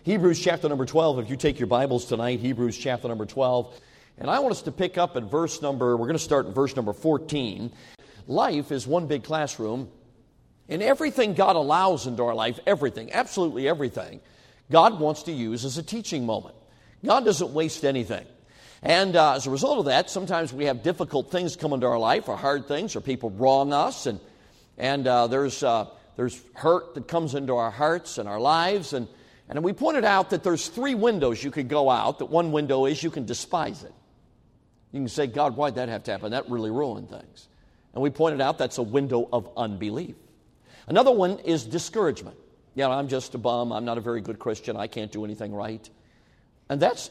Hebrews chapter number 12, if you take your Bibles tonight, Hebrews chapter number 12. And I want us to pick up at we're going to start in verse number 14. Life is one big classroom, and everything God allows into our life, everything, absolutely everything, God wants to use as a teaching moment. God doesn't waste anything. And as a result of that, sometimes we have difficult things come into our life, or hard things, or people wrong us, and there's hurt that comes into our hearts and our lives, and we pointed out that there's three windows you could go out. That one window is you can despise it. You can say, God, why'd that have to happen? That really ruined things. And we pointed out that's a window of unbelief. Another one is discouragement. Yeah, I'm just a bum. I'm not a very good Christian. I can't do anything right. And that's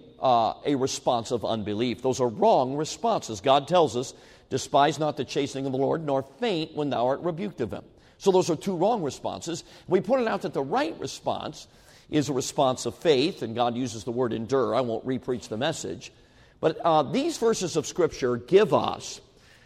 a response of unbelief. Those are wrong responses. God tells us, despise not the chastening of the Lord, nor faint when thou art rebuked of him. So those are two wrong responses. We pointed out that the right response is a response of faith, and God uses the word endure. I won't re-preach the message. But these verses of Scripture give us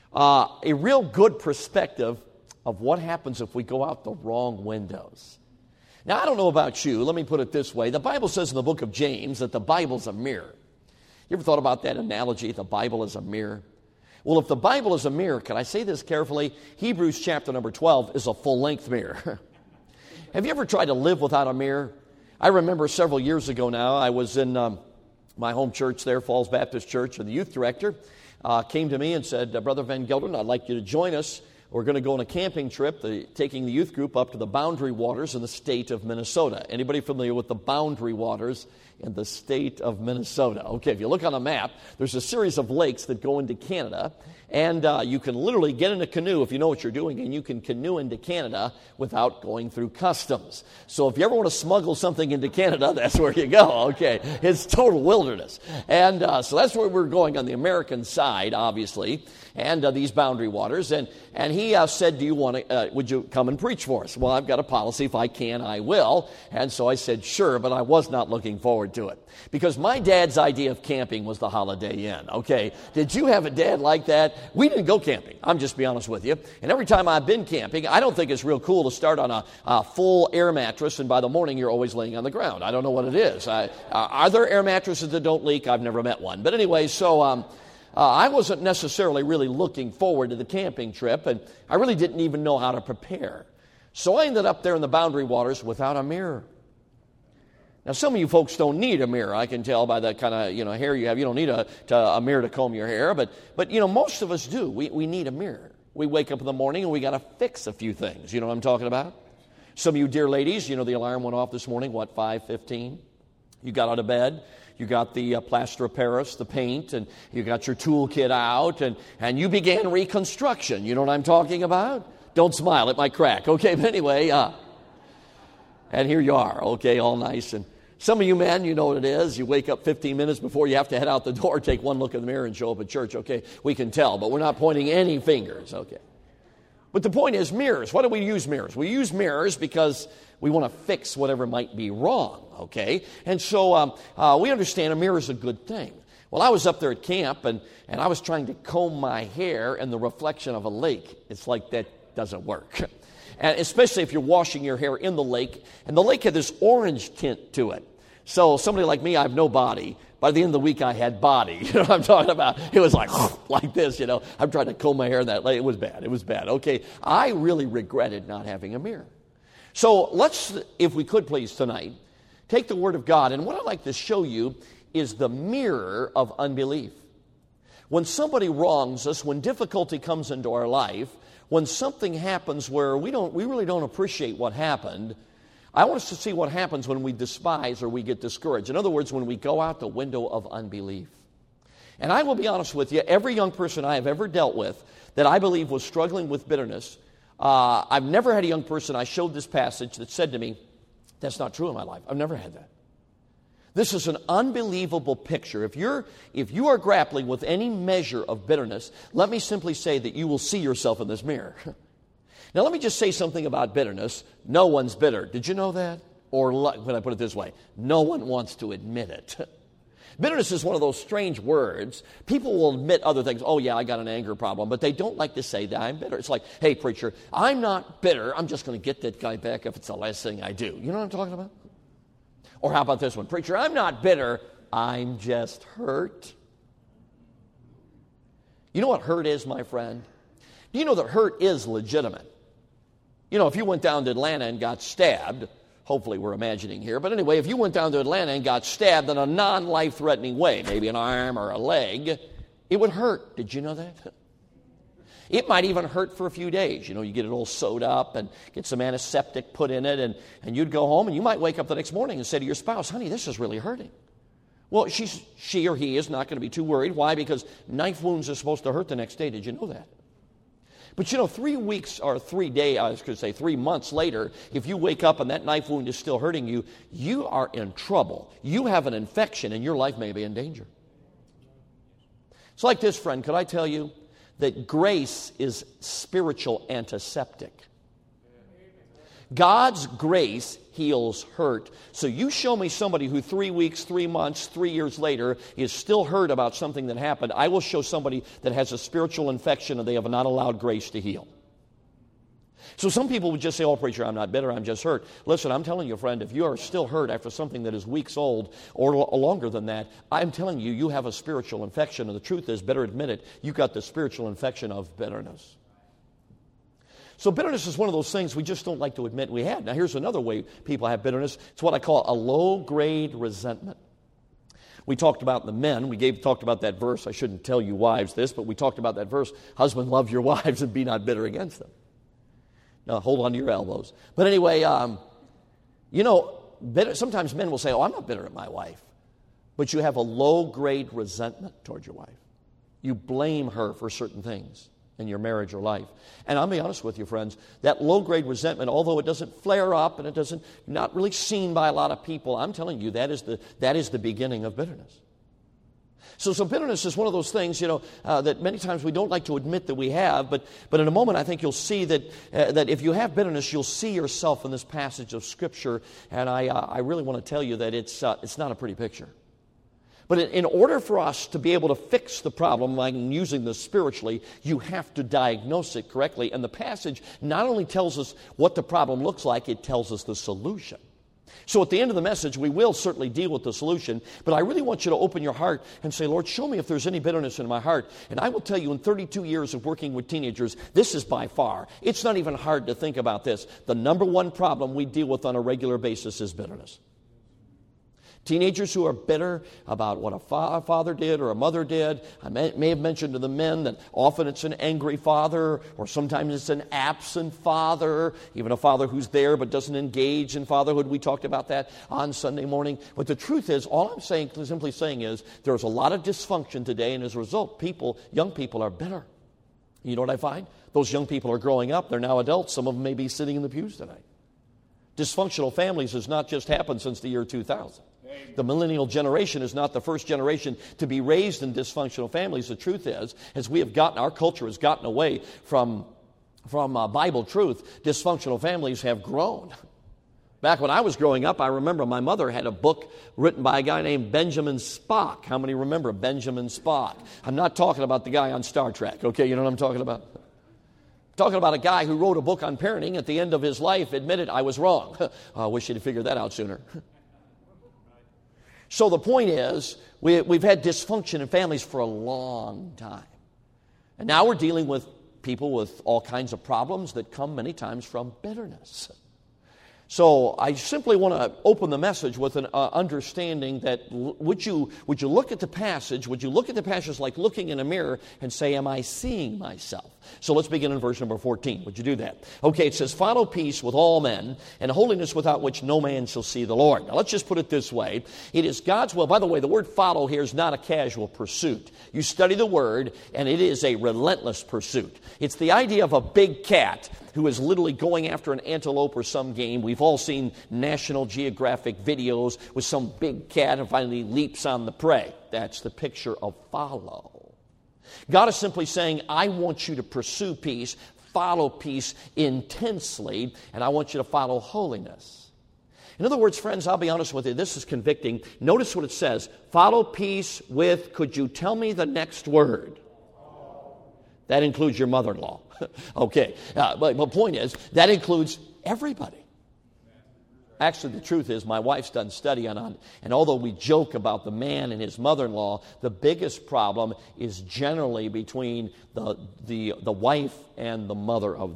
a real good perspective of what happens if we go out the wrong windows. Now, I don't know about you. Let me put it this way. The Bible says in the book of James that the Bible's a mirror. You ever thought about that analogy, the Bible is a mirror? Well, if the Bible is a mirror, can I say this carefully? Hebrews chapter number 12 is a full-length mirror. Have you ever tried to live without a mirror? I remember several years ago now, I was in my home church there, Falls Baptist Church, and the youth director came to me and said, Brother Van Gelder, I'd like you to join us. We're going to go on a camping trip, taking the youth group up to the Boundary Waters in the state of Minnesota. Anybody familiar with the Boundary Waters in the state of Minnesota? Okay, if you look on a map, there's a series of lakes that go into Canada, and you can literally get in a canoe if you know what you're doing, and you can canoe into Canada without going through customs. So if you ever want to smuggle something into Canada, that's where you go, okay? It's total wilderness. And so that's where we're going on the American side, obviously, and these Boundary Waters. And he said, do you want to, would you come and preach for us? Well, I've got a policy. If I can, I will. And so I said, sure, but I was not looking forward to it. Because my dad's idea of camping was the Holiday Inn, okay? Did you have a dad like that? We didn't go camping, I'm just be honest with you. And every time I've been camping, I don't think it's real cool to start on a full air mattress, and by the morning you're always laying on the ground. I don't know what it is. Are there air mattresses that don't leak? I've never met one. But anyway, so I wasn't necessarily really looking forward to the camping trip, and I really didn't even know how to prepare. So I ended up there in the Boundary Waters without a mirror. Now, some of you folks don't need a mirror. I can tell by the kind of hair you have. You don't need a mirror to comb your hair, but most of us do. We need a mirror. We wake up in the morning and we got to fix a few things. You know what I'm talking about? Some of you dear ladies, the alarm went off this morning. 5:15? You got out of bed. You got the plaster of Paris, the paint, and you got your toolkit out, and you began reconstruction. You know what I'm talking about? Don't smile, it might crack. Okay, but anyway, and here you are, okay, all nice. And some of you men, you know what it is. You wake up 15 minutes before you have to head out the door, take one look in the mirror and show up at church. Okay, we can tell, but we're not pointing any fingers, okay. But the point is mirrors. Why do we use mirrors? We use mirrors because we want to fix whatever might be wrong, okay? And so we understand a mirror is a good thing. Well, I was up there at camp, and I was trying to comb my hair in the reflection of a lake. It's like that doesn't work. And especially if you're washing your hair in the lake, and the lake had this orange tint to it. So somebody like me, I have no body. By the end of the week, I had body. You know what I'm talking about? It was like this, I'm trying to comb my hair in that lake. It was bad. Okay, I really regretted not having a mirror. So let's, if we could please tonight, take the Word of God. And what I'd like to show you is the mirror of unbelief. When somebody wrongs us, when difficulty comes into our life, when something happens where we really don't appreciate what happened, I want us to see what happens when we despise or we get discouraged. In other words, when we go out the window of unbelief. And I will be honest with you, every young person I have ever dealt with that I believe was struggling with bitterness, I've never had a young person I showed this passage that said to me, that's not true in my life. I've never had that. This is an unbelievable picture. If you are grappling with any measure of bitterness, let me simply say that you will see yourself in this mirror. Now, let me just say something about bitterness. No one's bitter. Did you know that? Or when I put it this way, no one wants to admit it. Bitterness is one of those strange words. People will admit other things. Oh, yeah, I got an anger problem. But they don't like to say that I'm bitter. It's like, hey, preacher, I'm not bitter. I'm just going to get that guy back if it's the last thing I do. You know what I'm talking about? Or how about this one? Preacher, I'm not bitter, I'm just hurt. You know what hurt is, my friend? Do you know that hurt is legitimate? You know, if you went down to Atlanta and got stabbed, hopefully we're imagining here, but anyway, if you went down to Atlanta and got stabbed in a non-life-threatening way, maybe an arm or a leg, it would hurt. Did you know that? It might even hurt for a few days. You know, you get it all sewed up and get some antiseptic put in it, and you'd go home and you might wake up the next morning and say to your spouse, honey, this is really hurting. Well, she or he is not going to be too worried. Why? Because knife wounds are supposed to hurt the next day. Did you know that? But you know, 3 weeks or 3 days, I was going to say 3 months later, if you wake up and that knife wound is still hurting you, you are in trouble. You have an infection and your life may be in danger. It's like this, friend. Could I tell you that grace is spiritual antiseptic? God's grace heals hurt. So you show me somebody who 3 weeks, 3 months, 3 years later is still hurt about something that happened. I will show somebody that has a spiritual infection and they have not allowed grace to heal. So some people would just say, oh, preacher, I'm not bitter, I'm just hurt. Listen, I'm telling you, friend, if you are still hurt after something that is weeks old or longer than that, I'm telling you, you have a spiritual infection. And the truth is, better admit it, you've got the spiritual infection of bitterness. So bitterness is one of those things we just don't like to admit we have. Now here's another way people have bitterness. It's what I call a low-grade resentment. We talked about the men. Talked about that verse. I shouldn't tell you wives this, but we talked about that verse. Husband, love your wives and be not bitter against them. Now hold on to your elbows. But anyway, sometimes men will say, oh, I'm not bitter at my wife. But you have a low-grade resentment toward your wife. You blame her for certain things in your marriage or life. And I'll be honest with you, friends, that low-grade resentment, although it doesn't flare up and it doesn't not really seen by a lot of people, I'm telling you, that is the beginning of bitterness. So bitterness is one of those things, that many times we don't like to admit that we have, but in a moment I think you'll see that if you have bitterness, you'll see yourself in this passage of Scripture, and I really want to tell you that it's not a pretty picture. But in order for us to be able to fix the problem, like using this spiritually, you have to diagnose it correctly. And the passage not only tells us what the problem looks like, it tells us the solution. So at the end of the message, we will certainly deal with the solution, but I really want you to open your heart and say, Lord, show me if there's any bitterness in my heart. And I will tell you, in 32 years of working with teenagers, this is by far, it's not even hard to think about this. The number one problem we deal with on a regular basis is bitterness. Teenagers who are bitter about what a father did or a mother did. I may have mentioned to the men that often it's an angry father, or sometimes it's an absent father, even a father who's there but doesn't engage in fatherhood. We talked about that on Sunday morning. But the truth is, all I'm simply saying is there's a lot of dysfunction today, and as a result, young people are bitter. You know what I find? Those young people are growing up. They're now adults. Some of them may be sitting in the pews tonight. Dysfunctional families has not just happened since the year 2000. The millennial generation is not the first generation to be raised in dysfunctional families. The truth is, as our culture has gotten away from Bible truth, dysfunctional families have grown. Back when I was growing up, I remember my mother had a book written by a guy named Benjamin Spock. How many remember Benjamin Spock? I'm not talking about the guy on Star Trek, okay? You know what I'm talking about? I'm talking about a guy who wrote a book on parenting. At the end of his life, admitted, I was wrong. I wish he'd have figured that out sooner. So the point is, we've had dysfunction in families for a long time. And now we're dealing with people with all kinds of problems that come many times from bitterness. So I simply want to open the message with an understanding that would you look at the passage, would you look at the passage like looking in a mirror and say, am I seeing myself? So let's begin in verse number 14. Would you do that? Okay, it says, follow peace with all men and holiness without which no man shall see the Lord. Now let's just put it this way. It is God's will. By the way, the word follow here is not a casual pursuit. You study the word and it is a relentless pursuit. It's the idea of a big cat who is literally going after an antelope or some game. We've all seen National Geographic videos with some big cat and finally leaps on the prey. That's the picture of follow. God is simply saying, I want you to pursue peace, follow peace intensely, and I want you to follow holiness. In other words, friends, I'll be honest with you, this is convicting. Notice what it says. Follow peace with, could you tell me the next word? That includes your mother-in-law. Okay, but the point is, that includes everybody. Actually, the truth is my wife's done study on it, and although we joke about the man and his mother-in-law, the biggest problem is generally between the wife and the mother of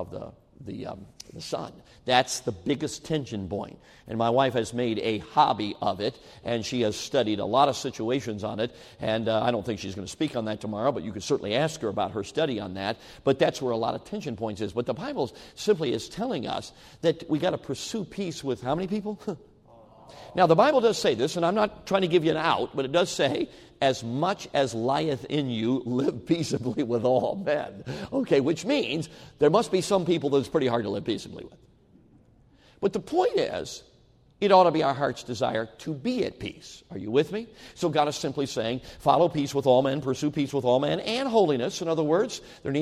the son. That's the biggest tension point. And my wife has made a hobby of it, and she has studied a lot of situations on it. And I don't think she's going to speak on that tomorrow, but you could certainly ask her about her study on that. But that's where a lot of tension points is. But the Bible simply is telling us that we got to pursue peace with how many people? Now, the Bible does say this, and I'm not trying to give you an out, but it does say, as much as lieth in you, live peaceably with all men. Okay, which means there must be some people that it's pretty hard to live peaceably with. But the point is, it ought to be our heart's desire to be at peace. Are you with me? So God is simply saying, follow peace with all men, pursue peace with all men, and holiness. In other words,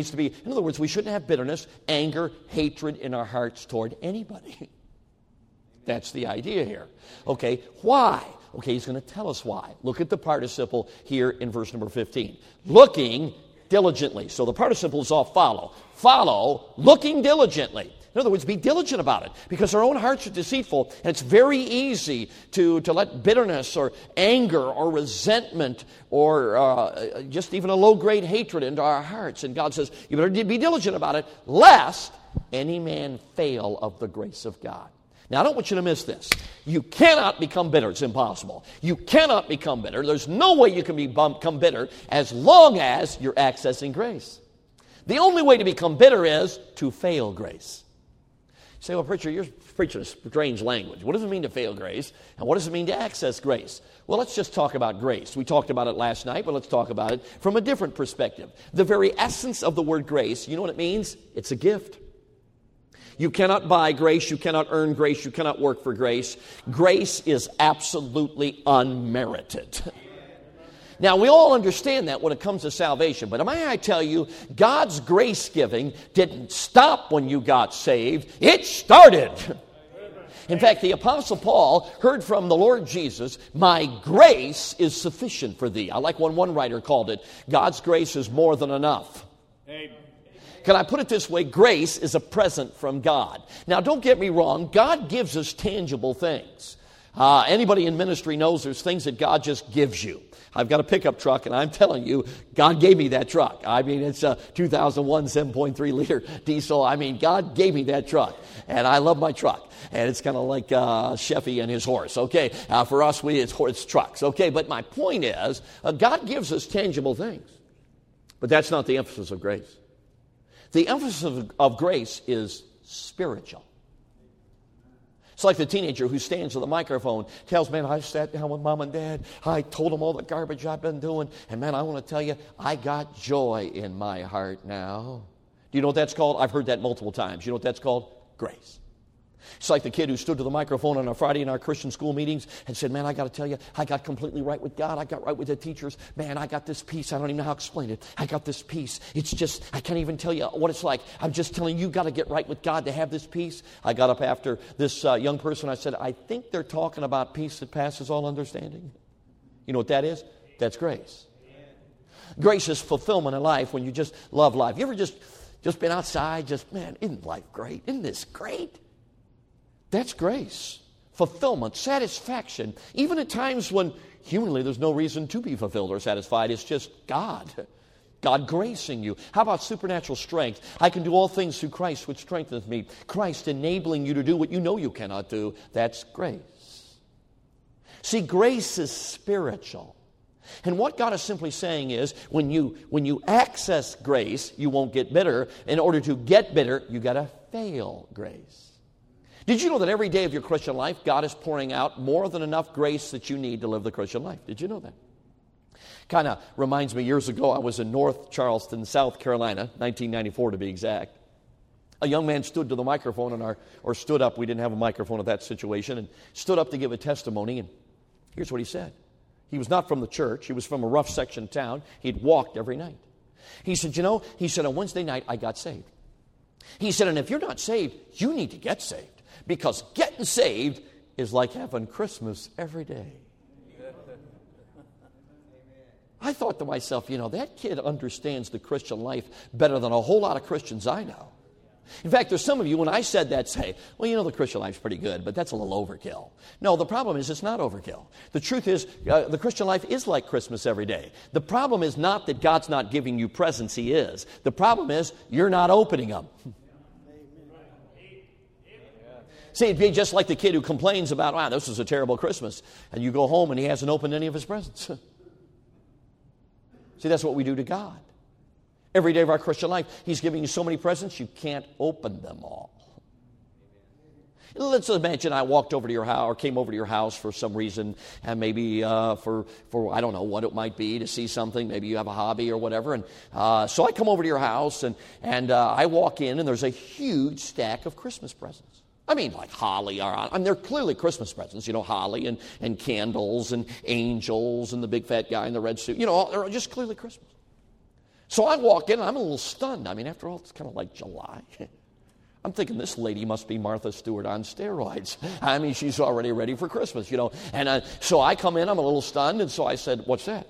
we shouldn't have bitterness, anger, hatred in our hearts toward anybody. That's the idea here. Okay, why? Okay, he's going to tell us why. Look at the participle here in verse number 15. Looking diligently. So the participle is all follow. Follow, looking diligently. In other words, be diligent about it, because our own hearts are deceitful, and it's very easy to let bitterness or anger or resentment or just even a low-grade hatred into our hearts. And God says, you better be diligent about it, lest any man fail of the grace of God. Now, I don't want you to miss this. You cannot become bitter. It's impossible. You cannot become bitter. There's no way you can become bitter as long as you're accessing grace. The only way to become bitter is to fail grace. You say, well, preacher, you're preaching a strange language. What does it mean to fail grace? And what does it mean to access grace? Well, let's just talk about grace. We talked about it last night, but let's talk about it from a different perspective. The very essence of the word grace, you know what it means? It's a gift. You cannot buy grace. You cannot earn grace. You cannot work for grace. Grace is absolutely unmerited. Now, we all understand that when it comes to salvation, but may I tell you, God's grace giving didn't stop when you got saved. It started. In fact, the Apostle Paul heard from the Lord Jesus, my grace is sufficient for thee. I like what one writer called it, God's grace is more than enough. Amen. Can I put it this way? Grace is a present from God. Now, don't get me wrong. God gives us tangible things. Anybody in ministry knows there's things that God just gives you. I've got a pickup truck, and I'm telling you, God gave me that truck. I mean, it's a 2001 7.3 liter diesel. I mean, God gave me that truck, and I love my truck. And it's kind of like Sheffy and his horse, okay? For us, it's trucks, okay? But my point is, God gives us tangible things. But that's not the emphasis of grace. The emphasis of grace is spiritual. It's like the teenager who stands with a microphone, tells, man, I sat down with mom and dad. I told them all the garbage I've been doing. And man, I want to tell you, I got joy in my heart now. Do you know what that's called? I've heard that multiple times. You know what that's called? Grace. It's like the kid who stood to the microphone on a Friday in our Christian school meetings and said, man, I got to tell you, I got completely right with God. I got right with the teachers. Man, I got this peace. I don't even know how to explain it. I got this peace. It's just, I can't even tell you what it's like. I'm just telling you, got to get right with God to have this peace. I got up after this young person. I said, I think they're talking about peace that passes all understanding. You know what that is? That's grace. Grace is fulfillment in life when you just love life. You ever just been outside, man, isn't life great? Isn't this great? That's grace, fulfillment, satisfaction. Even at times when humanly there's no reason to be fulfilled or satisfied. It's just God gracing you. How about supernatural strength? I can do all things through Christ which strengtheneth me. Christ enabling you to do what you know you cannot do. That's grace. See, grace is spiritual. And what God is simply saying is, when you access grace, you won't get bitter. In order to get bitter, you got to fail grace. Did you know that every day of your Christian life, God is pouring out more than enough grace that you need to live the Christian life? Did you know that? Kind of reminds me, years ago, I was in North Charleston, South Carolina, 1994 to be exact. A young man stood to the microphone, or stood up, we didn't have a microphone at that situation, and stood up to give a testimony, and here's what he said. He was not from the church. He was from a rough section of town. He'd walked every night. He said, on Wednesday night, I got saved. He said, and if you're not saved, you need to get saved. Because getting saved is like having Christmas every day. I thought to myself, that kid understands the Christian life better than a whole lot of Christians I know. In fact, there's some of you, when I said that, say, well, you know, the Christian life's pretty good, but that's a little overkill. No, the problem is it's not overkill. The truth is, the Christian life is like Christmas every day. The problem is not that God's not giving you presents. He is. The problem is you're not opening them. See, it'd be just like the kid who complains about, wow, this was a terrible Christmas, and you go home and he hasn't opened any of his presents. See, that's what we do to God. Every day of our Christian life, He's giving you so many presents, you can't open them all. Let's imagine I walked over to your house or came over to your house for some reason, and maybe for I don't know what it might be, to see something. Maybe you have a hobby or whatever. And so I come over to your house, and I walk in, and there's a huge stack of Christmas presents. I mean, like holly. They're clearly Christmas presents, you know, holly and candles and angels and the big fat guy in the red suit. You know, they're just clearly Christmas. So I walk in, and I'm a little stunned. I mean, after all, it's kind of like July. I'm thinking this lady must be Martha Stewart on steroids. I mean, she's already ready for Christmas, you know. And so I come in, I'm a little stunned, and so I said, what's that?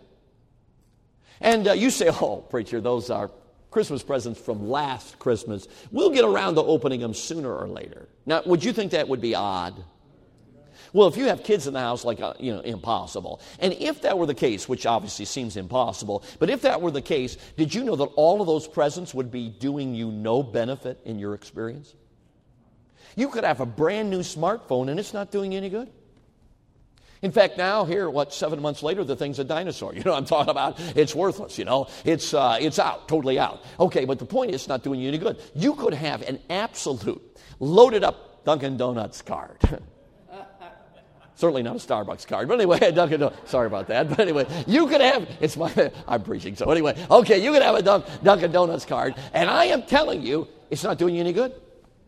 And you say, oh, preacher, those are Christmas presents from last Christmas. We'll get around to opening them sooner or later. Now, would you think that would be odd? Well, if you have kids in the house, like, impossible. And if that were the case, which obviously seems impossible, but if that were the case, did you know that all of those presents would be doing you no benefit in your experience? You could have a brand new smartphone and it's not doing you any good. In fact, now here, 7 months later, the thing's a dinosaur. You know what I'm talking about? It's worthless, you know. It's out, totally out. Okay, but the point is, it's not doing you any good. You could have an absolute loaded up Dunkin' Donuts card. Certainly not a Starbucks card. But anyway, sorry about that. But anyway, you could have, I'm preaching. So anyway, okay, you could have a Dunkin' Donuts card. And I am telling you, it's not doing you any good.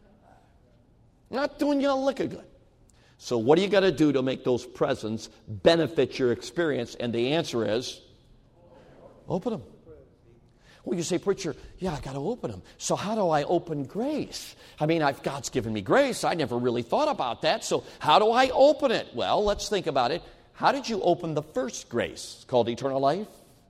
Not doing you a lick of good. So what do you got to do to make those presents benefit your experience? And the answer is, open them. Well, you say, preacher, yeah, I got to open them. So how do I open grace? I mean, God's given me grace. I never really thought about that. So how do I open it? Well, let's think about it. How did you open the first grace called eternal life?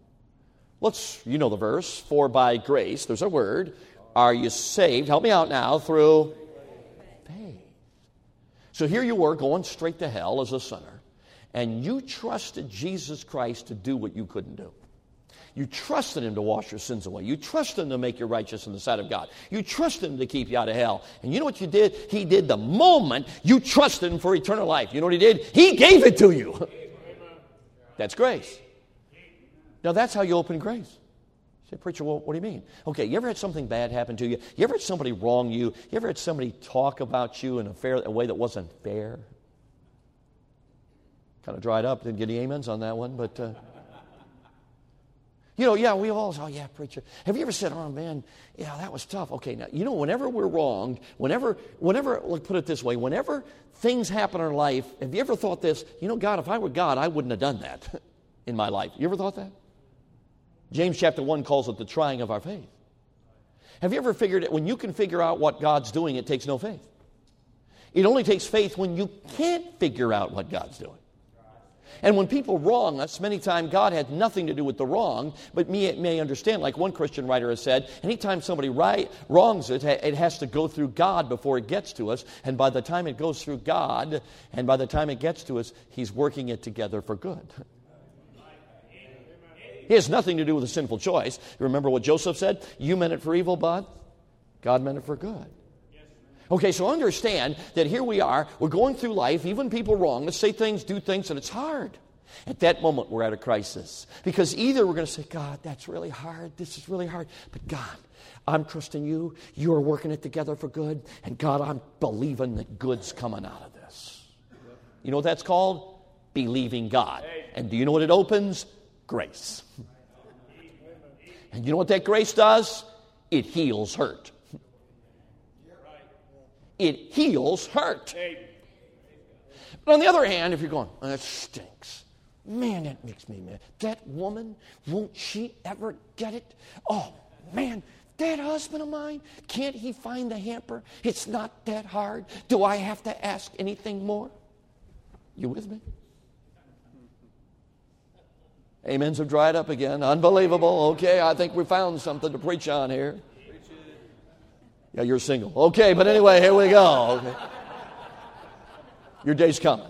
You know the verse. For by grace, there's a word, are you saved? Help me out now. Through faith. So here you were going straight to hell as a sinner, and you trusted Jesus Christ to do what you couldn't do. You trusted Him to wash your sins away. You trusted Him to make you righteous in the sight of God. You trusted Him to keep you out of hell. And you know what you did? He did the moment you trusted Him for eternal life. You know what He did? He gave it to you. That's grace. Now that's how you open grace. You say, preacher, well, what do you mean? Okay, you ever had something bad happen to you? You ever had somebody wrong you? You ever had somebody talk about you in a way that wasn't fair? Kind of dried up. Didn't get any amens on that one, but... we all say, oh, yeah, preacher. Have you ever said, oh, man, yeah, that was tough. Okay, now, whenever we're wronged, whenever, let's put it this way, whenever things happen in our life, have you ever thought this, God, if I were God, I wouldn't have done that in my life. You ever thought that? James chapter 1 calls it the trying of our faith. Have you ever figured it, when you can figure out what God's doing, it takes no faith. It only takes faith when you can't figure out what God's doing. And when people wrong us, many times God had nothing to do with the wrong, but may understand, like one Christian writer has said, anytime somebody wrongs it, it has to go through God before it gets to us. And by the time it goes through God, and by the time it gets to us, He's working it together for good. He has nothing to do with a sinful choice. You remember what Joseph said? You meant it for evil, but God meant it for good. Okay, so understand that here we are, we're going through life, even people wrong us, say things, do things, and it's hard. At that moment, we're at a crisis. Because either we're going to say, God, that's really hard, this is really hard, but God, I'm trusting you, you're working it together for good, and God, I'm believing that good's coming out of this. You know what that's called? Believing God. And do you know what it opens? Grace. And you know what that grace does? It heals hurt. It heals hurt. But on the other hand, if you're going, oh, that stinks. Man, that makes me mad. That woman, won't she ever get it? Oh, man, that husband of mine, can't he find the hamper? It's not that hard. Do I have to ask anything more? You with me? Amens have dried up again. Unbelievable. Okay, I think we found something to preach on here. Yeah, you're single. Okay, but anyway, here we go. Okay. Your day's coming.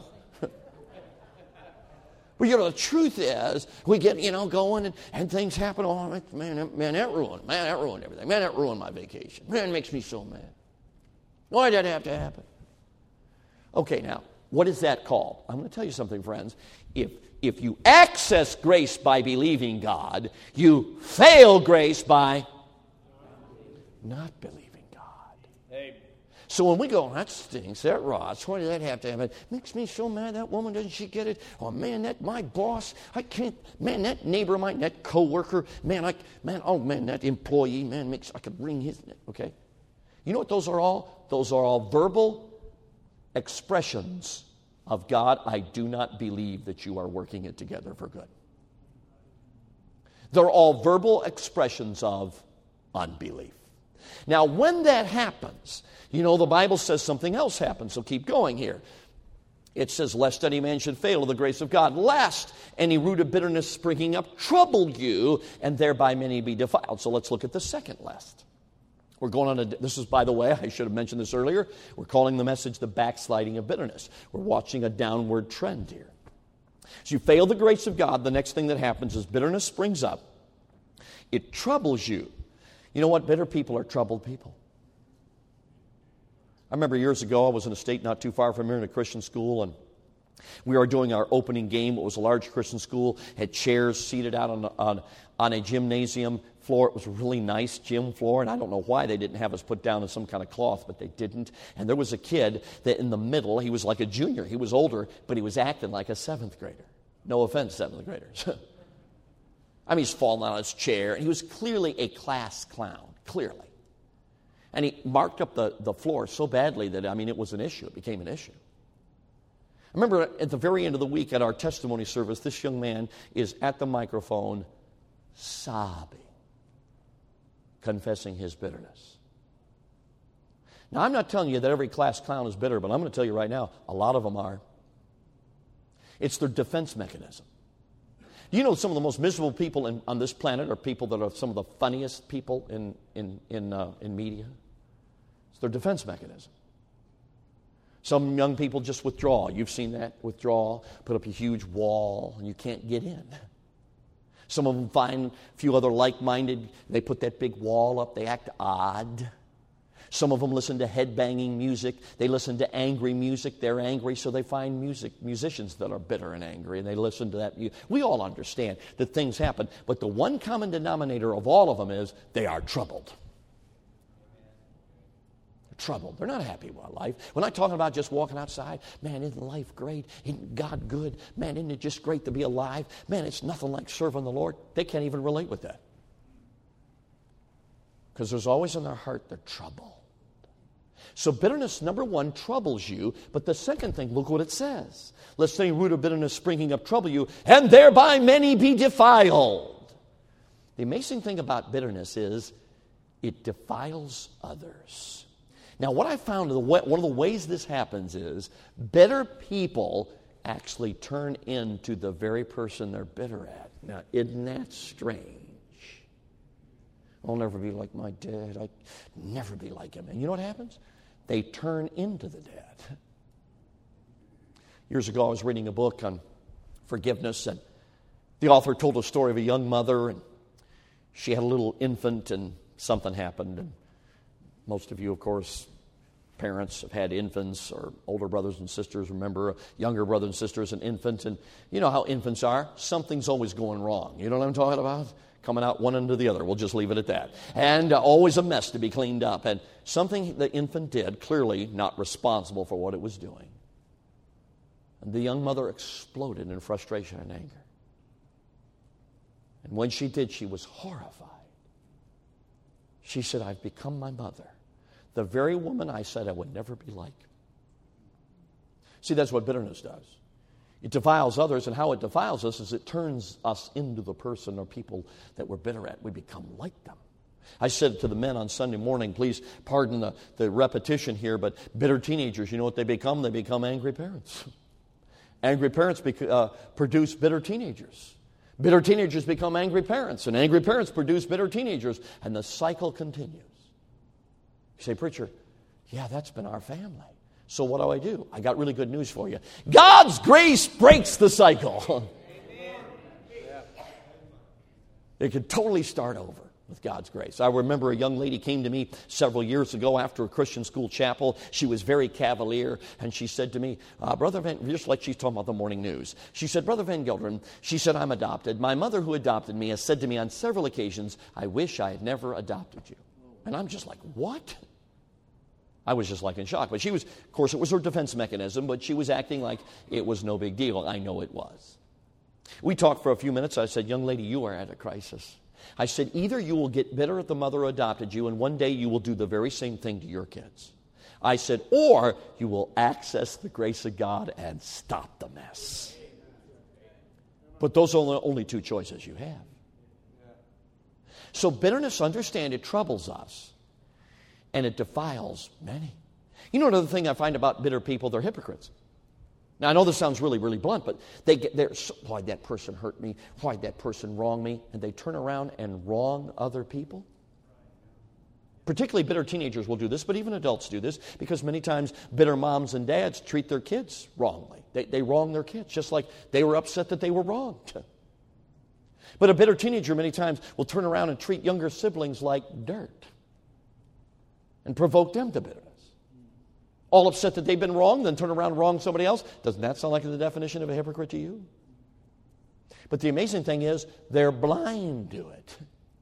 But the truth is, we get, going and things happen. Oh, man, that ruined everything. Man, that ruined my vacation. Man, it makes me so mad. Why did that have to happen? Okay, now, what is that called? I'm going to tell you something, friends. If you access grace by believing God, you fail grace by not believing God. Amen. So when we go, that stinks, that rots, why did that have to happen? It makes me so mad, that woman, doesn't she get it? Oh, man, my boss, I can't, man, that neighbor of mine, that coworker, that employee, man, I could wring his neck, okay? You know what those are all? Those are all verbal expressions of God, I do not believe that you are working it together for good. They're all verbal expressions of unbelief. Now, when that happens, the Bible says something else happens, so keep going here. It says, lest any man should fail of the grace of God, lest any root of bitterness springing up trouble you, and thereby many be defiled. So let's look at the second lest. We're going on this is, by the way, I should have mentioned this earlier, we're calling the message the backsliding of bitterness. We're watching a downward trend here. As you fail the grace of God, the next thing that happens is bitterness springs up. It troubles you. You know what? Bitter people are troubled people. I remember years ago, I was in a state not too far from here in a Christian school, and we were doing our opening game. It was a large Christian school, had chairs seated out on a gymnasium floor. It was a really nice gym floor, and I don't know why they didn't have us put down in some kind of cloth, but they didn't. And there was a kid that in the middle, he was like a junior. He was older, but he was acting like a seventh grader. No offense, seventh graders. I mean, he's falling out of his chair. He was clearly a class clown, clearly. And he marked up the floor so badly that, it was an issue. It became an issue. I remember at the very end of the week at our testimony service, this young man is at the microphone sobbing, confessing his bitterness. Now, I'm not telling you that every class clown is bitter, but I'm going to tell you right now, a lot of them are. It's their defense mechanism. You know, some of the most miserable people on this planet are people that are some of the funniest people in media. It's their defense mechanism. Some young people just withdraw. You've seen that, withdraw, put up a huge wall, and you can't get in. Some of them find a few other like-minded, they put that big wall up, they act odd. Some of them listen to head-banging music. They listen to angry music. They're angry, so they find musicians that are bitter and angry, and they listen to that. We all understand that things happen, but the one common denominator of all of them is they are troubled. They're troubled. They're not happy with life. We're not talking about just walking outside. Man, isn't life great? Isn't God good? Man, isn't it just great to be alive? Man, it's nothing like serving the Lord. They can't even relate with that. Because there's always in their heart they're troubled. So bitterness, number one, troubles you. But the second thing, look what it says. Lest any root of bitterness springing up trouble you, and thereby many be defiled. The amazing thing about bitterness is it defiles others. Now, what I found, one of the ways this happens is bitter people actually turn into the very person they're bitter at. Now, isn't that strange? I'll never be like my dad. I'll never be like him. And you know what happens? They turn into the dad. Years ago, I was reading a book on forgiveness, and the author told a story of a young mother, and she had a little infant, and something happened. And most of you, of course, parents have had infants, or older brothers and sisters remember a younger brother and sister as an infant, and you know how infants are. Something's always going wrong. You know what I'm talking about? Coming out one into the other. We'll just leave it at that. And always a mess to be cleaned up. And something the infant did, clearly not responsible for what it was doing. And the young mother exploded in frustration and anger. And when she did, she was horrified. She said, I've become my mother, the very woman I said I would never be like. See, that's what bitterness does. It defiles others, and how it defiles us is it turns us into the person or people that we're bitter at. We become like them. I said to the men on Sunday morning, please pardon the repetition here, but bitter teenagers, you know what they become? They become angry parents. Angry parents produce bitter teenagers. Bitter teenagers become angry parents, and angry parents produce bitter teenagers, and the cycle continues. You say, preacher, yeah, that's been our family. So what do? I got really good news for you. God's grace breaks the cycle. It could totally start over with God's grace. I remember a young lady came to me several years ago after a Christian school chapel. She was very cavalier, and she said to me, Brother Van, just like she's talking about the morning news, she said, Brother Van Gelderen, she said, I'm adopted. My mother who adopted me has said to me on several occasions, I wish I had never adopted you. And I'm just like, what? I was just like in shock. But she was, of course, it was her defense mechanism, but she was acting like it was no big deal. I know it was. We talked for a few minutes. I said, young lady, you are at a crisis. I said, either you will get bitter at the mother who adopted you, and one day you will do the very same thing to your kids. I said, or you will access the grace of God and stop the mess. But those are the only two choices you have. So bitterness, understand, it troubles us. And it defiles many. You know another thing I find about bitter people? They're hypocrites. Now, I know this sounds really, really blunt, but they're why'd that person hurt me? Why'd that person wrong me? And they turn around and wrong other people. Particularly bitter teenagers will do this, but even adults do this, because many times bitter moms and dads treat their kids wrongly. They wrong their kids, just like they were upset that they were wronged. But a bitter teenager many times will turn around and treat younger siblings like dirt and provoke them to bitterness. All upset that they've been wronged, then turn around and wrong somebody else. Doesn't that sound like the definition of a hypocrite to you? But the amazing thing is, they're blind to it.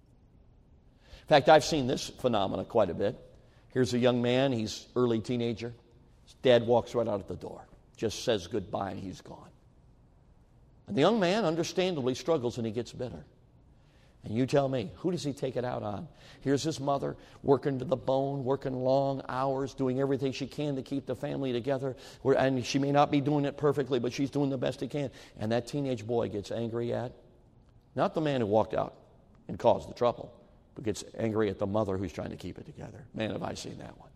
In fact, I've seen this phenomena quite a bit. Here's a young man, he's early teenager. His dad walks right out of the door, just says goodbye, and he's gone. And the young man understandably struggles, and he gets bitter. And you tell me, who does he take it out on? Here's his mother working to the bone, working long hours, doing everything she can to keep the family together. And she may not be doing it perfectly, but she's doing the best she can. And that teenage boy gets angry at, not the man who walked out and caused the trouble, but gets angry at the mother who's trying to keep it together. Man, have I seen that one.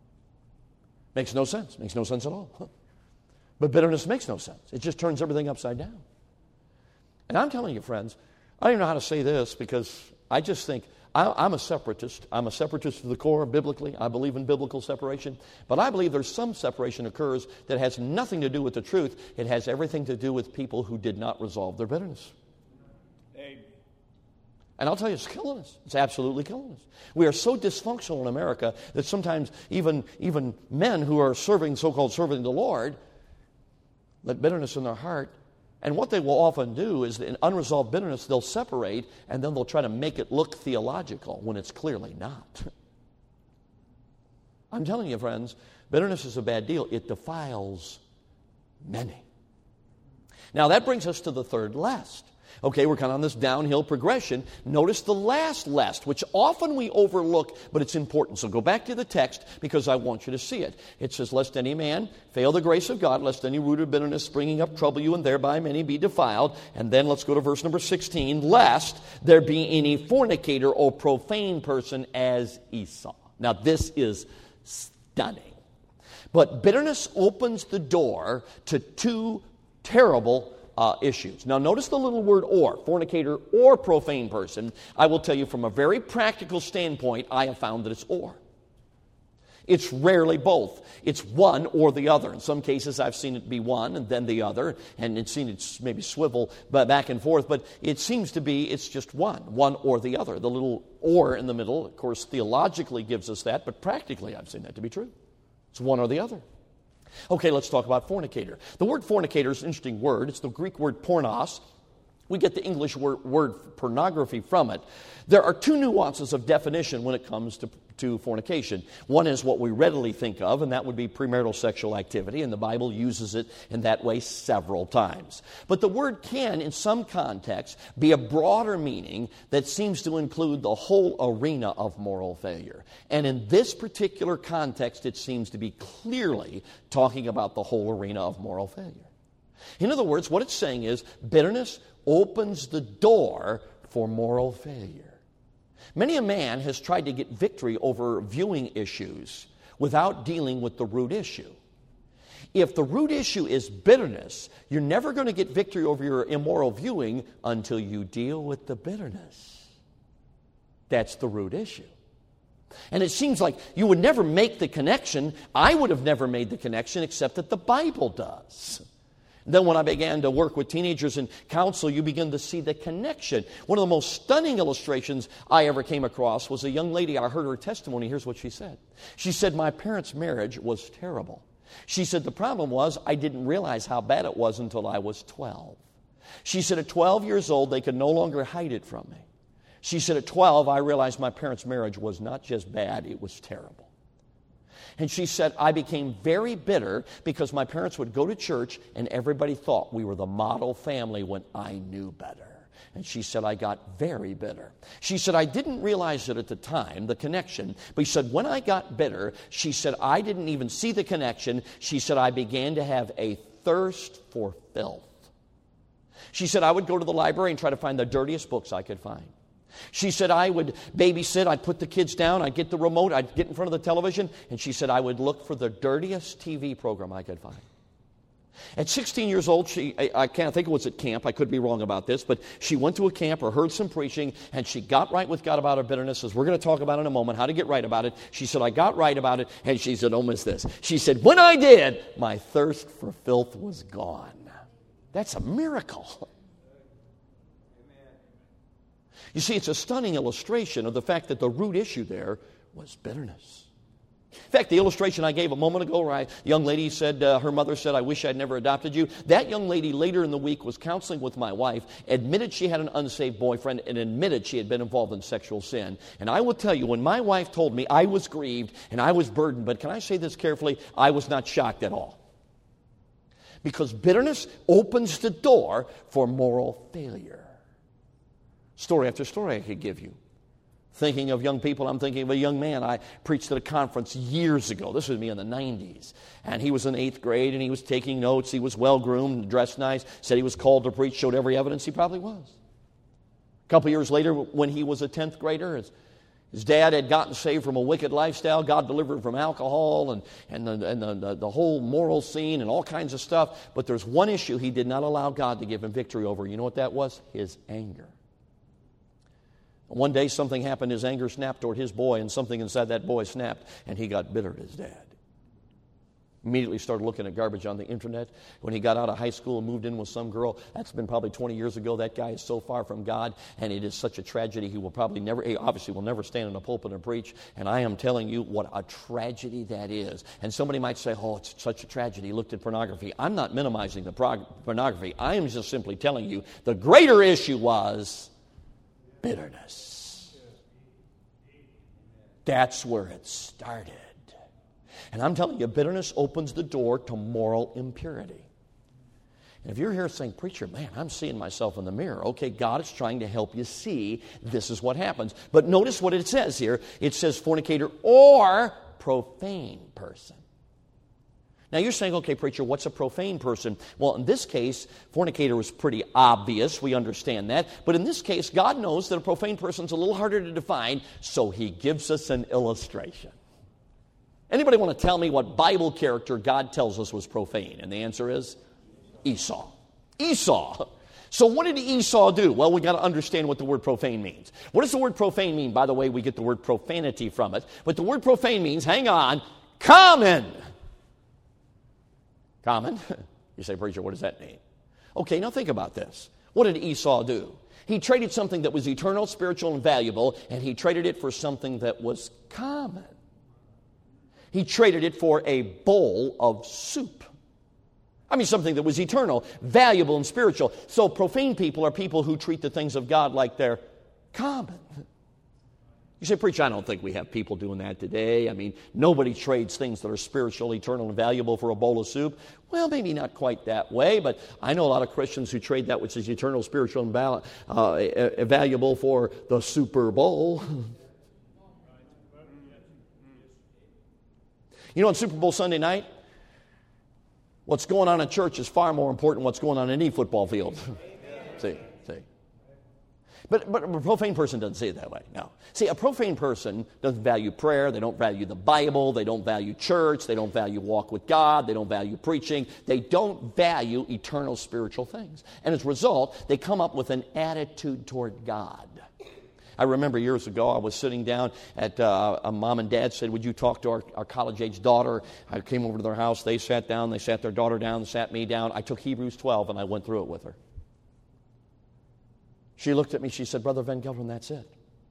Makes no sense. Makes no sense at all. But bitterness makes no sense. It just turns everything upside down. And I'm telling you, friends, I don't even know how to say this, because I just think, I'm a separatist. I'm a separatist to the core biblically. I believe in biblical separation. But I believe there's some separation occurs that has nothing to do with the truth. It has everything to do with people who did not resolve their bitterness. Amen. And I'll tell you, it's killing us. It's absolutely killing us. We are so dysfunctional in America that sometimes even men who are so-called serving the Lord let bitterness in their heart. And what they will often do is, in unresolved bitterness, they'll separate, and then they'll try to make it look theological when it's clearly not. I'm telling you, friends, bitterness is a bad deal. It defiles many. Now, that brings us to the third lest. Okay, we're kind of on this downhill progression. Notice the last lest, which often we overlook, but it's important. So go back to the text, because I want you to see it. It says, lest any man fail the grace of God, lest any root of bitterness springing up trouble you, and thereby many be defiled. And then let's go to verse number 16. Lest there be any fornicator or profane person as Esau. Now this is stunning. But bitterness opens the door to two terrible issues. Now notice the little word or, fornicator or profane person. I will tell you, from a very practical standpoint, I have found that it's or. It's rarely both. It's one or the other. In some cases I've seen it be one and then the other, and it's seen it maybe swivel back and forth, but it seems to be it's just one or the other. The little or in the middle, of course, theologically gives us that, but practically I've seen that to be true. It's one or the other. Okay, let's talk about fornicator. The word fornicator is an interesting word. It's the Greek word pornos. We get the English word pornography from it. There are two nuances of definition when it comes to fornication. One is what we readily think of, and that would be premarital sexual activity, and the Bible uses it in that way several times. But the word can, in some contexts, be a broader meaning that seems to include the whole arena of moral failure. And in this particular context, it seems to be clearly talking about the whole arena of moral failure. In other words, what it's saying is bitterness opens the door for moral failure. Many a man has tried to get victory over viewing issues without dealing with the root issue. If the root issue is bitterness, you're never going to get victory over your immoral viewing until you deal with the bitterness. That's the root issue. And it seems like you would never make the connection. I would have never made the connection except that the Bible does. Then when I began to work with teenagers in counsel, you begin to see the connection. One of the most stunning illustrations I ever came across was a young lady. I heard her testimony. Here's what she said. She said, my parents' marriage was terrible. She said, the problem was I didn't realize how bad it was until I was 12. She said, at 12 years old, they could no longer hide it from me. She said, at 12, I realized my parents' marriage was not just bad, it was terrible. And she said, I became very bitter because my parents would go to church and everybody thought we were the model family when I knew better. And she said, I got very bitter. She said, I didn't realize it at the time, the connection. But she said, when I got bitter, she said, I didn't even see the connection. She said, I began to have a thirst for filth. She said, I would go to the library and try to find the dirtiest books I could find. She said, I would babysit, I'd put the kids down, I'd get the remote, I'd get in front of the television, and she said, I would look for the dirtiest TV program I could find. At 16 years old, I can't think it was at camp, I could be wrong about this, but she went to a camp or heard some preaching, and she got right with God about her bitterness, as we're going to talk about in a moment, how to get right about it. She said, I got right about it, and she said, don't miss this. She said, when I did, my thirst for filth was gone. That's a miracle. You see, it's a stunning illustration of the fact that the root issue there was bitterness. In fact, the illustration I gave a moment ago where a young lady said, her mother said, I wish I'd never adopted you. That young lady later in the week was counseling with my wife, admitted she had an unsaved boyfriend, and admitted she had been involved in sexual sin. And I will tell you, when my wife told me, I was grieved and I was burdened, but can I say this carefully? I was not shocked at all. Because bitterness opens the door for moral failure. Story after story I could give you. Thinking of young people, I'm thinking of a young man. I preached at a conference years ago. This was me in the 90s. And he was in 8th grade, and he was taking notes. He was well-groomed, dressed nice, said he was called to preach, showed every evidence he probably was. A couple years later, when he was a 10th grader, his dad had gotten saved from a wicked lifestyle. God delivered him from alcohol and the whole moral scene and all kinds of stuff. But there's one issue he did not allow God to give him victory over. You know what that was? His anger. One day something happened, his anger snapped toward his boy, and something inside that boy snapped, and he got bitter at his dad. Immediately started looking at garbage on the internet. When he got out of high school and moved in with some girl, that's been probably 20 years ago. That guy is so far from God, and it is such a tragedy. He obviously will never stand in a pulpit and preach, and I am telling you what a tragedy that is. And somebody might say, oh, it's such a tragedy. He looked at pornography. I'm not minimizing the pornography. I am just simply telling you the greater issue was bitterness. That's where it started. And I'm telling you, bitterness opens the door to moral impurity. And if you're here saying, preacher, man, I'm seeing myself in the mirror. Okay, God is trying to help you see this is what happens. But notice what it says here. It says fornicator or profane person. Now you're saying, okay, preacher, what's a profane person? Well, in this case, fornicator was pretty obvious. We understand that. But in this case, God knows that a profane person's a little harder to define, so He gives us an illustration. Anybody want to tell me what Bible character God tells us was profane? And the answer is Esau. Esau. So what did Esau do? Well, we got to understand what the word profane means. What does the word profane mean? By the way, we get the word profanity from it. But the word profane means, hang on, common. Common? You say, preacher, what does that mean? Okay, now think about this. What did Esau do? He traded something that was eternal, spiritual, and valuable, and he traded it for something that was common. He traded it for a bowl of soup. I mean, something that was eternal, valuable, and spiritual. So profane people are people who treat the things of God like they're common. You say, preacher, I don't think we have people doing that today. I mean, nobody trades things that are spiritual, eternal, and valuable for a bowl of soup. Well, maybe not quite that way, but I know a lot of Christians who trade that which is eternal, spiritual, and valuable for the Super Bowl. You know, on Super Bowl Sunday night, what's going on in church is far more important than what's going on in any football field. See. But a profane person doesn't see it that way, no. See, a profane person doesn't value prayer, they don't value the Bible, they don't value church, they don't value walk with God, they don't value preaching, they don't value eternal spiritual things. And as a result, they come up with an attitude toward God. I remember years ago, I was sitting down at a mom and dad said, would you talk to our college-age daughter? I came over to their house. They sat down. They sat their daughter down. They sat me down. I took Hebrews 12, and I went through it with her. She looked at me. She said, Brother Van Gelderen, that's it.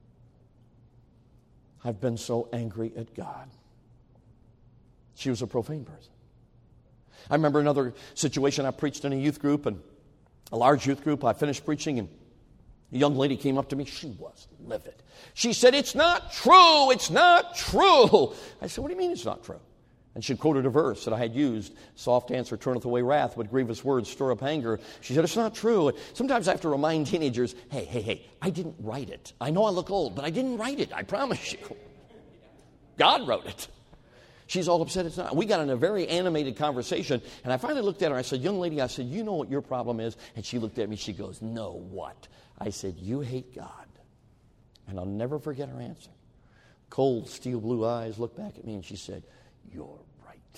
I've been so angry at God. She was a profane person. I remember another situation. I preached in a youth group, and a large youth group. I finished preaching, and a young lady came up to me. She was livid. She said, it's not true. It's not true. I said, what do you mean it's not true? And she quoted a verse that I had used. Soft answer turneth away wrath, but grievous words stir up anger. She said, it's not true. Sometimes I have to remind teenagers, hey, I didn't write it. I know I look old, but I didn't write it. I promise you. God wrote it. She's all upset it's not. We got in a very animated conversation, and I finally looked at her. I said, young lady, I said, you know what your problem is? And she looked at me. She goes, no, what? I said, you hate God. And I'll never forget her answer. Cold, steel blue eyes looked back at me, and she said, you're right.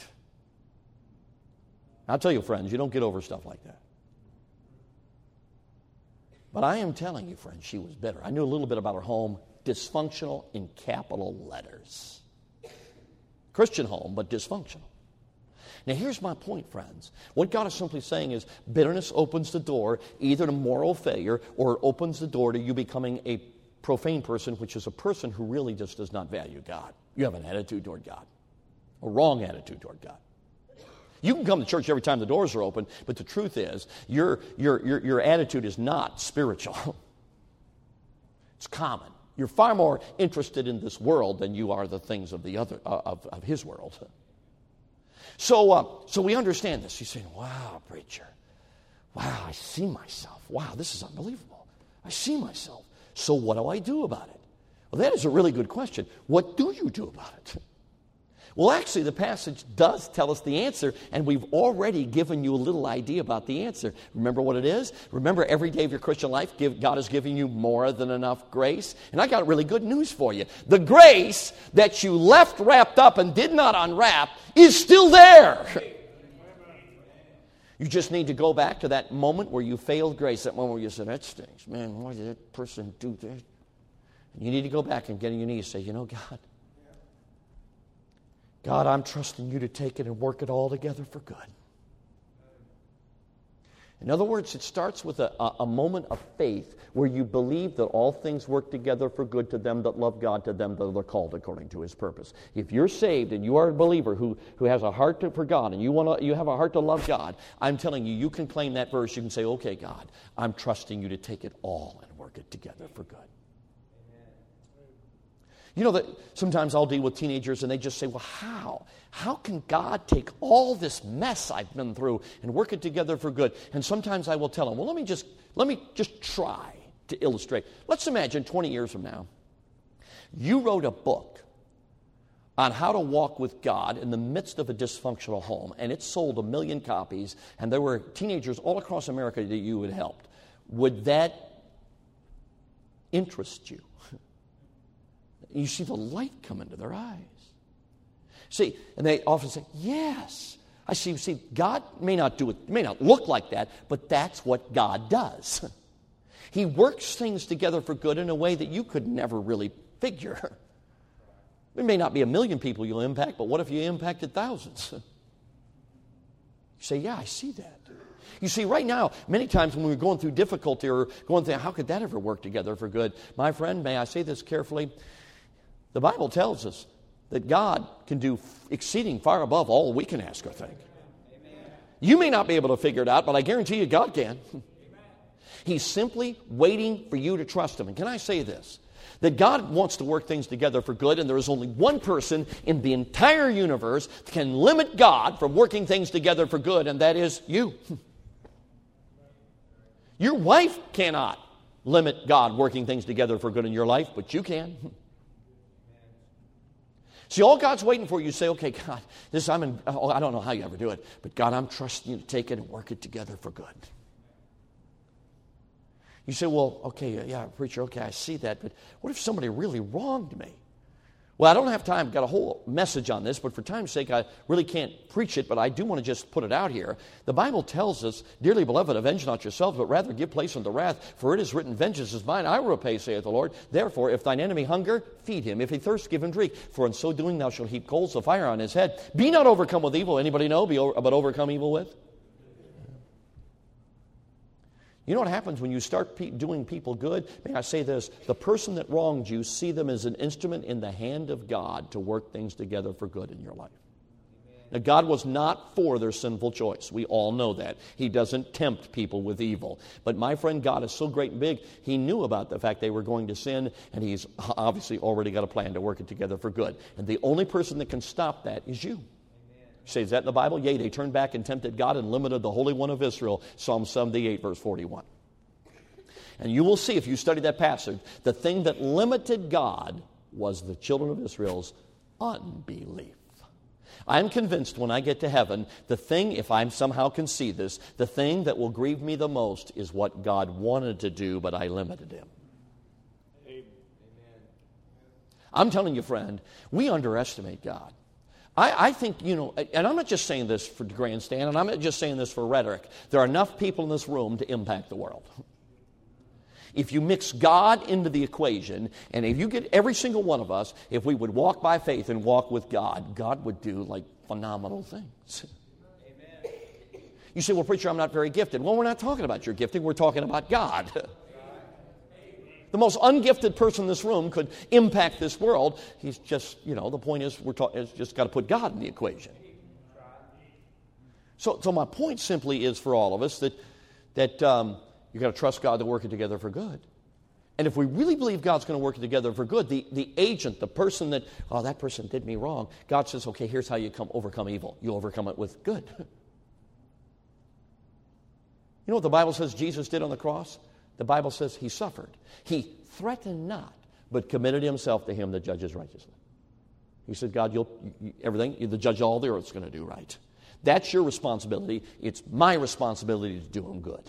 I'll tell you, friends, you don't get over stuff like that. But I am telling you, friends, she was bitter. I knew a little bit about her home. Dysfunctional in capital letters. Christian home, but dysfunctional. Now, here's my point, friends. What God is simply saying is bitterness opens the door either to moral failure or it opens the door to you becoming a profane person, which is a person who really just does not value God. You have an attitude toward God, a wrong attitude toward God. You can come to church every time the doors are open, but the truth is your attitude is not spiritual. It's common. You're far more interested in this world than you are the things of the other of His world. So we understand this. You're saying, "Wow, preacher! Wow, I see myself. Wow, this is unbelievable. I see myself. So what do I do about it?" Well, that is a really good question. What do you do about it? Well, actually, the passage does tell us the answer, and we've already given you a little idea about the answer. Remember what it is? Remember, every day of your Christian life, God is giving you more than enough grace. And I got really good news for you. The grace that you left wrapped up and did not unwrap is still there. You just need to go back to that moment where you failed grace, that moment where you said, that stinks. Man, why did that person do that? And you need to go back and get on your knees and say, God, I'm trusting you to take it and work it all together for good. In other words, it starts with a moment of faith where you believe that all things work together for good to them that love God, to them that are called according to His purpose. If you're saved and you are a believer who has a heart for God and you have a heart to love God, I'm telling you, you can claim that verse. You can say, okay, God, I'm trusting you to take it all and work it together for good. You know that sometimes I'll deal with teenagers and they just say, well, how? How can God take all this mess I've been through and work it together for good? And sometimes I will tell them, well, let me just try to illustrate. Let's imagine 20 years from now, you wrote a book on how to walk with God in the midst of a dysfunctional home, and it sold 1 million copies, and there were teenagers all across America that you had helped. Would that interest you? You see the light come into their eyes. See, and they often say, yes. I see, God may not do it, may not look like that, but that's what God does. He works things together for good in a way that you could never really figure. It may not be 1 million people you'll impact, but what if you impacted thousands? You say, yeah, I see that. You see, right now, many times when we're going through difficulty or going through, how could that ever work together for good? My friend, may I say this carefully? The Bible tells us that God can do exceeding far above all we can ask or think. Amen. You may not be able to figure it out, but I guarantee you God can. Amen. He's simply waiting for you to trust Him. And can I say this? That God wants to work things together for good, and there is only one person in the entire universe that can limit God from working things together for good, and that is you. Your wife cannot limit God working things together for good in your life, but you can. See, all God's waiting for you to say, okay, God, I don't know how you ever do it, but God, I'm trusting you to take it and work it together for good. You say, well, okay, yeah, preacher, okay, I see that, but what if somebody really wronged me? Well, I don't have time. I've got a whole message on this, but for time's sake, I really can't preach it, but I do want to just put it out here. The Bible tells us, dearly beloved, avenge not yourselves, but rather give place unto wrath, for it is written, vengeance is mine, I will repay, saith the Lord. Therefore, if thine enemy hunger, feed him. If he thirst, give him drink. For in so doing thou shalt heap coals of fire on his head. Be not overcome with evil. Anybody know but overcome evil with? You know what happens when you start doing people good? May I say this? The person that wronged you, see them as an instrument in the hand of God to work things together for good in your life. Now, God was not for their sinful choice. We all know that. He doesn't tempt people with evil. But my friend, God is so great and big, He knew about the fact they were going to sin, and He's obviously already got a plan to work it together for good. And the only person that can stop that is you. Say, is that in the Bible? Yea, they turned back and tempted God and limited the Holy One of Israel. Psalm 78, verse 41. And you will see, if you study that passage, the thing that limited God was the children of Israel's unbelief. I'm convinced when I get to heaven, the thing, if I somehow can see this, the thing that will grieve me the most is what God wanted to do, but I limited Him. Amen. I'm telling you, friend, we underestimate God. I think, and I'm not just saying this for grandstand, and I'm not just saying this for rhetoric. There are enough people in this room to impact the world. If you mix God into the equation, and if you get every single one of us, if we would walk by faith and walk with God, God would do like phenomenal things. Amen. You say, well, preacher, I'm not very gifted. Well, we're not talking about your gifting. We're talking about God. The most ungifted person in this room could impact this world. He's just, the point is, it's just got to put God in the equation. So my point simply is for all of us that you've got to trust God to work it together for good. And if we really believe God's going to work it together for good, the agent, the person that person did me wrong, God says, okay, here's how you overcome evil. You overcome it with good. You know what the Bible says Jesus did on the cross? The Bible says He suffered. He threatened not, but committed Himself to Him that judges righteously. He said, God, you're the judge of all the earth is going to do right. That's your responsibility. It's my responsibility to do Him good.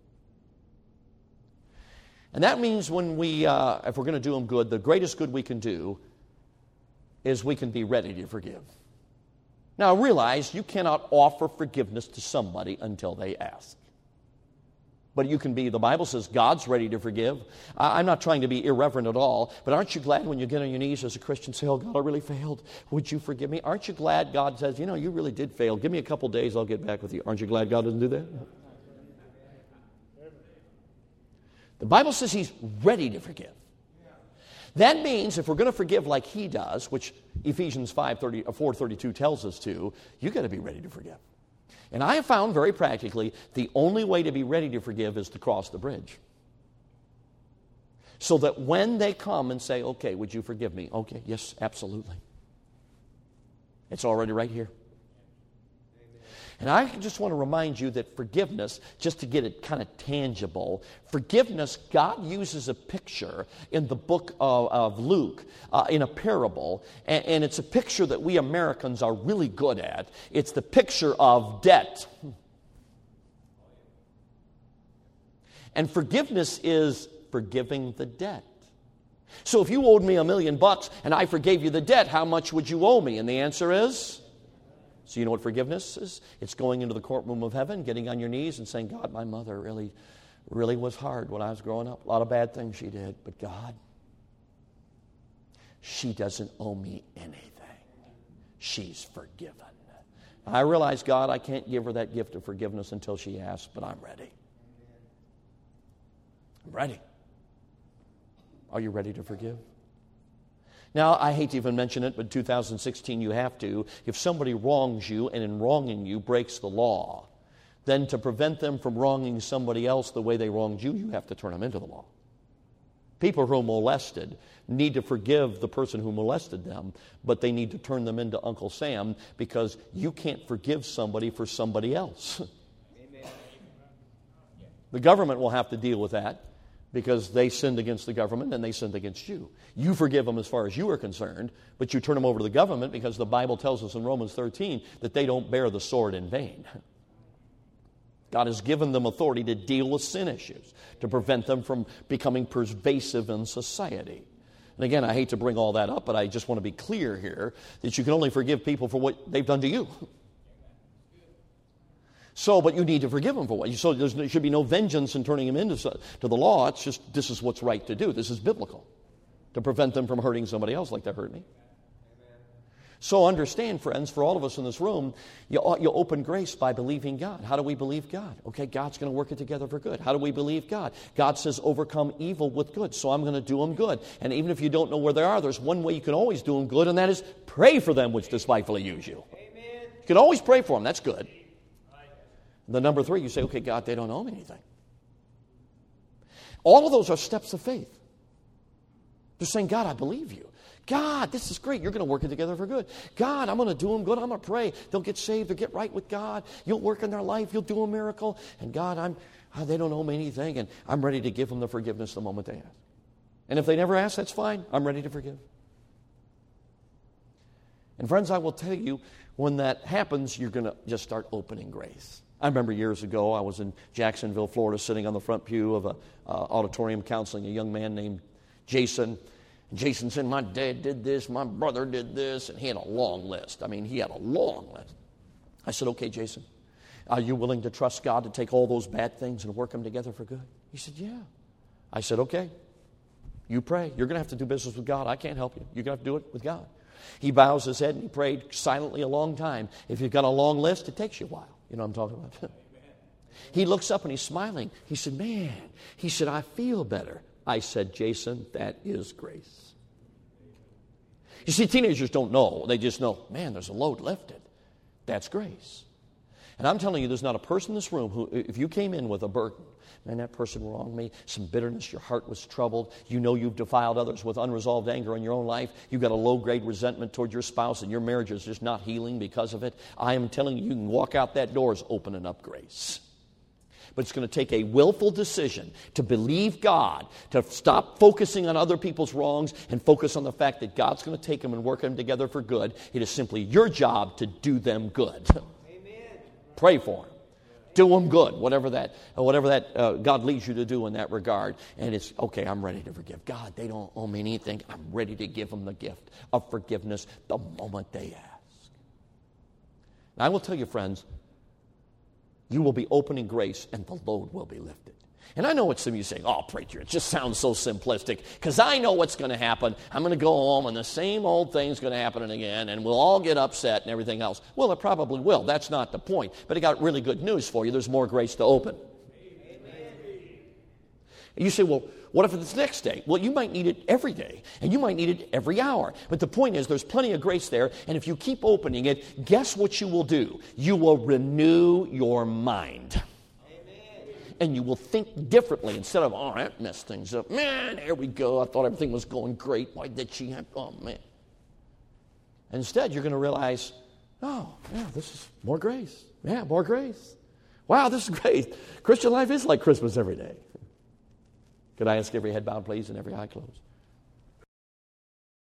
And that means when if we're going to do Him good, the greatest good we can do is we can be ready to forgive. Now realize you cannot offer forgiveness to somebody until they ask. But you can be, the Bible says God's ready to forgive. I'm not trying to be irreverent at all, but aren't you glad when you get on your knees as a Christian and say, oh God, I really failed. Would you forgive me? Aren't you glad God says, you really did fail. Give me a couple days, I'll get back with you. Aren't you glad God doesn't do that? The Bible says He's ready to forgive. That means if we're going to forgive like He does, which Ephesians 4:32 tells us to, you've got to be ready to forgive. And I have found very practically the only way to be ready to forgive is to cross the bridge. So that when they come and say, okay, would you forgive me? Okay, yes, absolutely. It's already right here. And I just want to remind you that forgiveness, just to get it kind of tangible, forgiveness, God uses a picture in the book of Luke, in a parable, and it's a picture that we Americans are really good at. It's the picture of debt. And forgiveness is forgiving the debt. So if you owed me $1 million and I forgave you the debt, how much would you owe me? And the answer is... So you know what forgiveness is? It's going into the courtroom of heaven, getting on your knees and saying, God, my mother really, really was hard when I was growing up. A lot of bad things she did. But God, she doesn't owe me anything. She's forgiven. I realize, God, I can't give her that gift of forgiveness until she asks, but I'm ready. I'm ready. Are you ready to forgive? Now, I hate to even mention it, but 2016 you have to. If somebody wrongs you and in wronging you breaks the law, then to prevent them from wronging somebody else the way they wronged you, you have to turn them into the law. People who are molested need to forgive the person who molested them, but they need to turn them into Uncle Sam because you can't forgive somebody for somebody else. Amen. The government will have to deal with that, because they sinned against the government and they sinned against you. You forgive them as far as you are concerned, but you turn them over to the government because the Bible tells us in Romans 13 that they don't bear the sword in vain. God has given them authority to deal with sin issues, to prevent them from becoming pervasive in society. And again, I hate to bring all that up, but I just want to be clear here that you can only forgive people for what they've done to you. So, but you need to forgive them for what. So there should be no vengeance in turning them into to the law. It's just, this is what's right to do. This is biblical. To prevent them from hurting somebody else like they hurt me. So understand, friends, for all of us in this room, you open grace by believing God. How do we believe God? Okay, God's going to work it together for good. How do we believe God? God says overcome evil with good, so I'm going to do them good. And even if you don't know where they are, there's one way you can always do them good, and that is pray for them which despitefully use you. Amen. You can always pray for them. That's good. The number 3, you say, okay, God, they don't owe me anything. All of those are steps of faith. They're saying, God, I believe you. God, this is great. You're going to work it together for good. God, I'm going to do them good. I'm going to pray. They'll get saved. They'll get right with God. You'll work in their life. You'll do a miracle. And God, they don't owe me anything, and I'm ready to give them the forgiveness the moment they ask. And if they never ask, that's fine. I'm ready to forgive. And friends, I will tell you, when that happens, you're going to just start opening grace. I remember years ago, I was in Jacksonville, Florida, sitting on the front pew of an auditorium counseling a young man named Jason. And Jason said, my dad did this, my brother did this, and he had a long list. I mean, he had a long list. I said, okay, Jason, are you willing to trust God to take all those bad things and work them together for good? He said, yeah. I said, okay, you pray. You're going to have to do business with God. I can't help you. You're going to have to do it with God. He bows his head and he prayed silently a long time. If you've got a long list, it takes you a while. You know what I'm talking about? He looks up and he's smiling. He said, man, he said, I feel better. I said, Jason, that is grace. You see, teenagers don't know. They just know, man, there's a load lifted. That's grace. And I'm telling you, there's not a person in this room who, if you came in with a burden, man, that person wronged me, some bitterness, your heart was troubled, you know you've defiled others with unresolved anger in your own life, you've got a low-grade resentment toward your spouse, and your marriage is just not healing because of it, I am telling you, you can walk out that door as opening up grace. But it's going to take a willful decision to believe God, to stop focusing on other people's wrongs and focus on the fact that God's going to take them and work them together for good. It is simply your job to do them good. Amen. Pray for them. Do them good, whatever that God leads you to do in that regard. And it's, okay, I'm ready to forgive. God, they don't owe me anything. I'm ready to give them the gift of forgiveness the moment they ask. Now, I will tell you, friends, you will be opening grace and the load will be lifted. And I know what some of you say, oh, preacher, it just sounds so simplistic because I know what's going to happen. I'm going to go home and the same old thing's going to happen again and we'll all get upset and everything else. Well, it probably will. That's not the point. But I got really good news for you. There's more grace to open. Amen. You say, well, what if it's the next day? Well, you might need it every day, and you might need it every hour. But the point is, there's plenty of grace there, and if you keep opening it, guess what you will do? You will renew your mind. Amen. And you will think differently instead of, oh, that messed things up. Man, here we go. I thought everything was going great. Why did she have, oh, man. Instead, you're going to realize, oh, yeah, this is more grace. Yeah, more grace. Wow, this is great. Christian life is like Christmas every day. Could I ask every head bowed, please, and every eye closed?